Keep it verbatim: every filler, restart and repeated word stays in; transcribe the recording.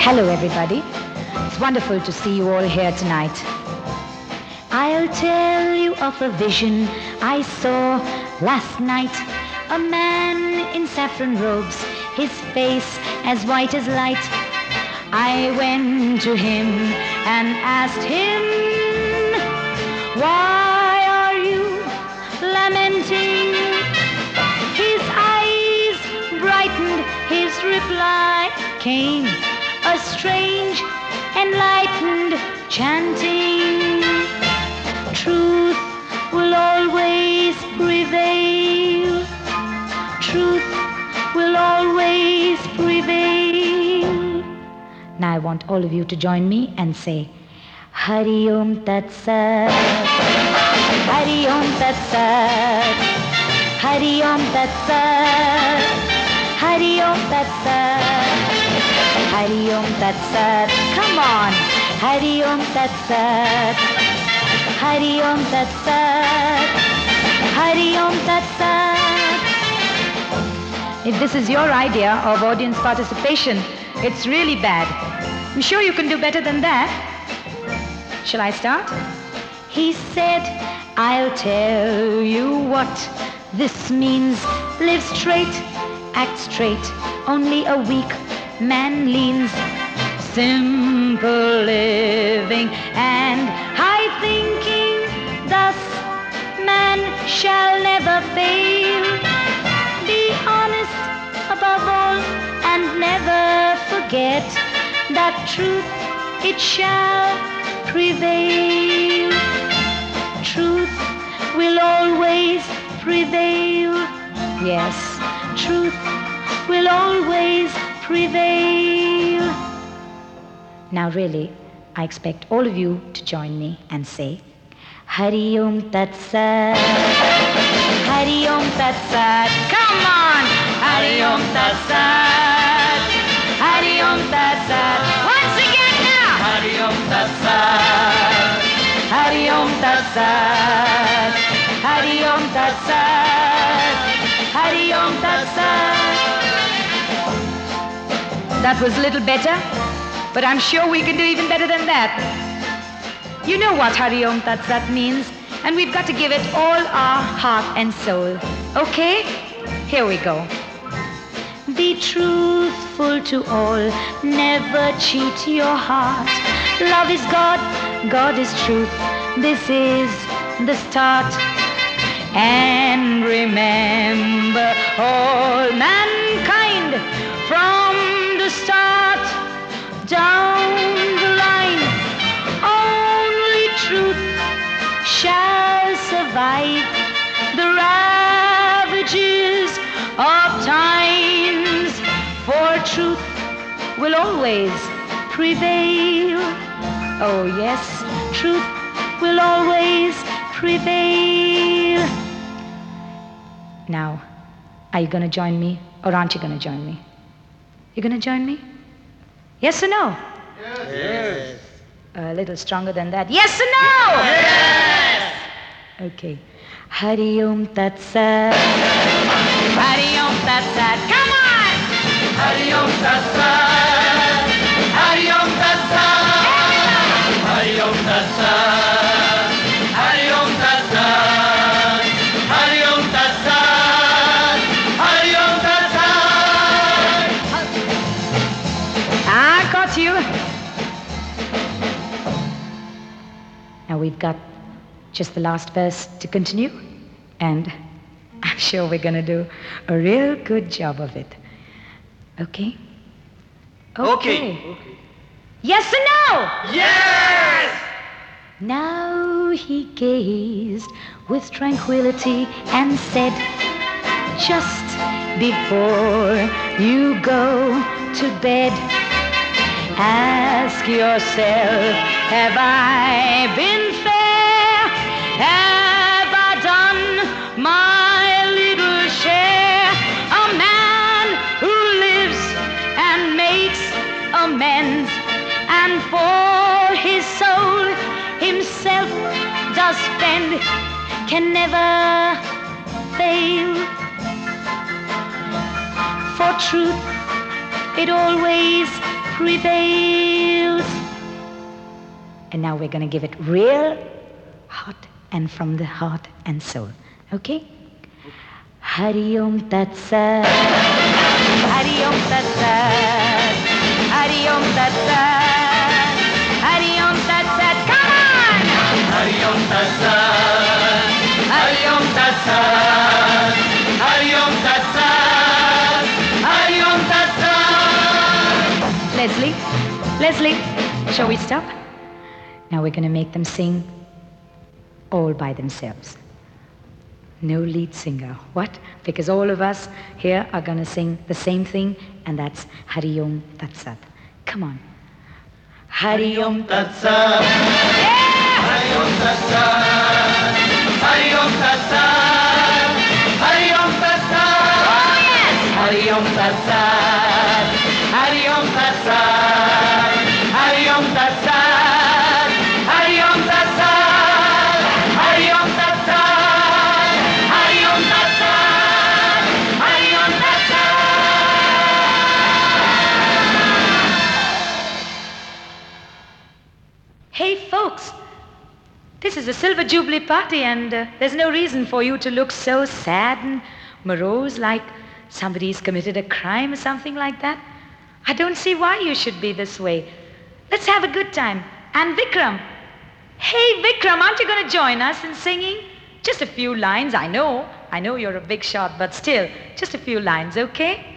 Hello, everybody. It's wonderful to see you all here tonight. I'll tell you of a vision I saw last night. A man in saffron robes, his face as white as light. I went to him and asked him, why are you lamenting? His eyes brightened, his reply came, a strange, enlightened chanting. Truth will always prevail. Truth will always prevail. Now I want all of you to join me and say, Hari Om Tat Sat. Hari Om Tat Sat. Hari Om Tat Sat. Hari Om Tat Sat. Hari Om Tat Sat. Come on. Hari Om Tat Sat. Hari Om Tat Sat. Hari Om Tat Sat. If this is your idea of audience participation, it's really bad. I'm sure you can do better than that. Shall I start? He said, I'll tell you what this means. Live straight, act straight, only a weak man leans. Simple living and high thinking, thus man shall never fail. Be honest above all and never forget that truth, it shall prevail. Truth will always prevail. Yes, truth will always prevail. Now really, I expect all of you to join me and say, Hari Om Tat Sat. Hari Om Tat Sat. Come on! Hari Om Tat Sat. Hari Om Tat Sat. Once again now! Hari Om Tat Sat. Hari Om Tat Sat. Hari Om Tat Sat. Hari Om Tat Sat. That was a little better, but I'm sure we can do even better than that. You know what Hari Om Tat Sat means, and we've got to give it all our heart and soul. Okay? Here we go. Be truthful to all, never cheat your heart. Love is God, God is truth. This is the start. And remember, all mankind from the start down the line, only truth shall survive the ravages of times, for truth will always prevail. Oh yes, truth will always prevail. Now, are you going to join me, or aren't you going to join me? You going to join me? Yes or no? Yes. Yes. A little stronger than that. Yes or no? Yes. Okay. Hari Om Tat Sat. Hari Om Tat Sat. Come on! Hari Om Tat Sat. Hari Om Tat Sat. Hari Om Tat Sat. Hari Om Tat Sat. Hari Om Tat Sat. Hari Om Tat Sat. I got you. Now we've got just the last verse to continue, and I'm sure we're going to do a real good job of it. Okay? Okay. Okay. Yes or no? Yes! Now he gazed with tranquility and said, just before you go to bed, ask yourself, have I been fair? Have I done my little share? A man who lives and makes amends, and for his soul himself does spend, can never fail. For truth, it always prevails. And now we're going to give it real hot and from the heart and soul. Okay? Hari Om Tat Sat. Hari Om Tat Sat. Hari Om Tat Sat. Hari Om Tat Sat. Come on! Hari Om Tat Sat. Hari Om Tat Sat. Hari Om Tat Sat. Hari Om Tat Sat. Leslie, Leslie, shall we stop? Now we're going to make them sing all by themselves. No lead singer. What? Because all of us here are going to sing the same thing, and that's Hari Om Tat Sat. Come on. Hari Om Tat Sat. Hari Om Tat Sat. Hari Om Tat Sat. Hari Om Tat Sat. Oh, yes! Hari Om Tat Sat. Hari Om Tat Sat. Hari Om Tat Sat. Hari Om Tat Sat. Hari Om Tat Sat. Hari Om Tat Sat. Hari Om Tat Sat. Hey, folks, this is a Silver Jubilee party, and uh, there's no reason for you to look so sad and morose like somebody's committed a crime or something like that. I don't see why you should be this way. Let's have a good time. And Vikram, hey, Vikram, aren't you going to join us in singing? Just a few lines, I know. I know you're a big shot, but still, just a few lines, okay?